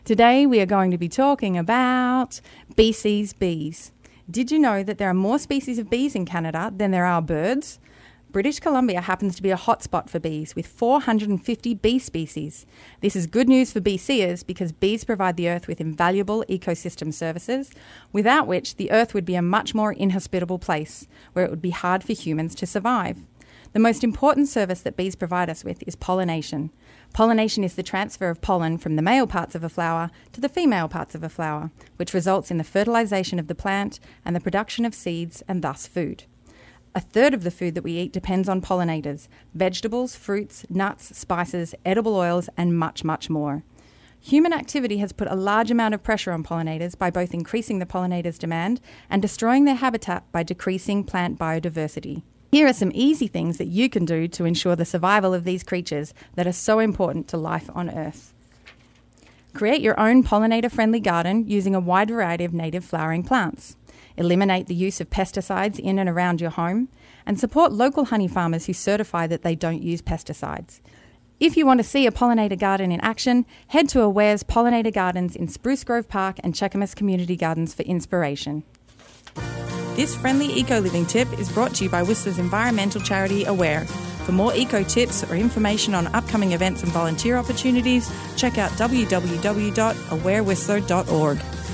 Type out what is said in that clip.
Today we are going to be talking about BC's bees. Did you know that there are more species of bees in Canada than there are birds? British Columbia happens to be a hotspot for bees with 450 bee species. This is good news for BCers because bees provide the earth with invaluable ecosystem services, without which the earth would be a much more inhospitable place where it would be hard for humans to survive. The most important service that bees provide us with is pollination. Pollination is the transfer of pollen from the male parts of a flower to the female parts of a flower, which results in the fertilization of the plant and the production of seeds and thus food. A third of the food that we eat depends on pollinators: vegetables, fruits, nuts, spices, edible oils, and much, much more. Human activity has put a large amount of pressure on pollinators by both increasing the pollinators' demand and destroying their habitat by decreasing plant biodiversity. Here are some easy things that you can do to ensure the survival of these creatures that are so important to life on Earth. Create your own pollinator-friendly garden using a wide variety of native flowering plants. Eliminate the use of pesticides in and around your home, and support local honey farmers who certify that they don't use pesticides. If you want to see a pollinator garden in action, head to Aware's Pollinator Gardens in Spruce Grove Park and Cheakamus Community Gardens for inspiration. This friendly eco-living tip is brought to you by Whistler's environmental charity Aware. For more eco tips or information on upcoming events and volunteer opportunities, check out www.awarewhistler.org.